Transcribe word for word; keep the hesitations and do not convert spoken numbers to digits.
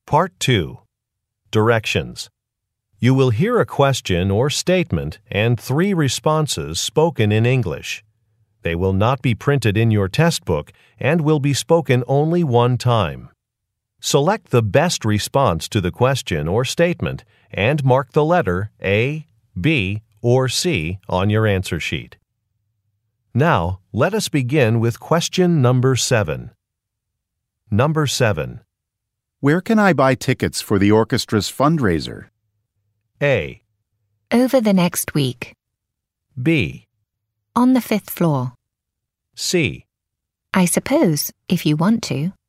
Part two. Directions. You will hear a question or statement and three responses spoken in English. They will not be printed in your test book and will be spoken only one time. Select the best response to the question or statement and mark the letter A, B, or C on your answer sheet. Now, let us begin with question number seven. Number seven. Where can I buy tickets for the orchestra's fundraiser? A. Over the next week. B. On the fifth floor. C. I suppose, if you want to.